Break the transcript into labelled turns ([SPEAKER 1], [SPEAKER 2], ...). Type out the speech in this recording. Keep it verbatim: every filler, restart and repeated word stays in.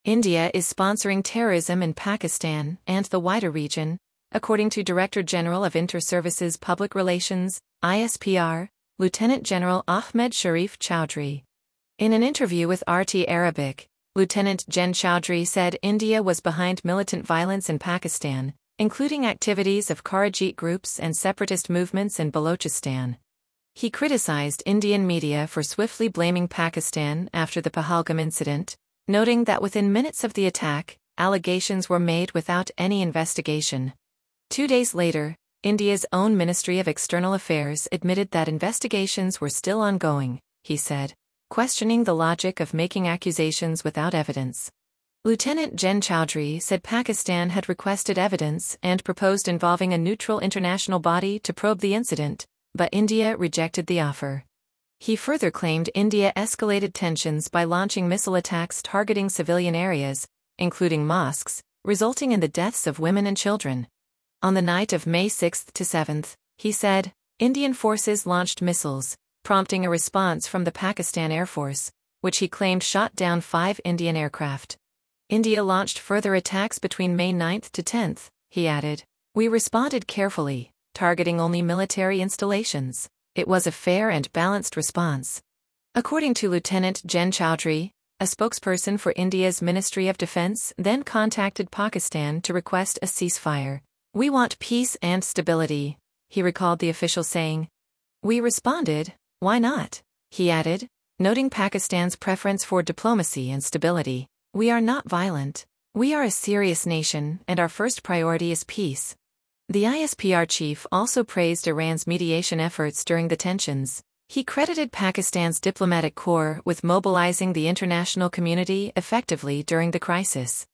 [SPEAKER 1] India is sponsoring terrorism in Pakistan and the wider region, according to Director General of Inter-Services Public Relations, I S P R, Lieutenant General Ahmed Sharif Chowdhury. In an interview with R T Arabic, Lieutenant Gen Chowdhury said India was behind militant violence in Pakistan, including activities of Khariji groups and separatist movements in Balochistan. He criticized Indian media for swiftly blaming Pakistan after the Pahalgam incident, noting that within minutes of the attack, allegations were made without any investigation. Two days later, India's own Ministry of External Affairs admitted that investigations were still ongoing, he said, questioning the logic of making accusations without evidence. Lieutenant Gen Chowdhury said Pakistan had requested evidence and proposed involving a neutral international body to probe the incident, but India rejected the offer. He further claimed India escalated tensions by launching missile attacks targeting civilian areas, including mosques, resulting in the deaths of women and children. On the night of May sixth to seventh, he said, Indian forces launched missiles, prompting a response from the Pakistan Air Force, which he claimed shot down five Indian aircraft. India launched further attacks between May ninth to tenth, he added. We responded carefully, targeting only military installations. It was a fair and balanced response. According to Lieutenant Gen Chowdhury, a spokesperson for India's Ministry of Defense then contacted Pakistan to request a ceasefire. We want peace and stability, he recalled the official saying. We responded, why not? He added, noting Pakistan's preference for diplomacy and stability. We are not violent. We are a serious nation and our first priority is peace. The I S P R chief also praised Iran's mediation efforts during the tensions. He credited Pakistan's diplomatic corps with mobilizing the international community effectively during the crisis.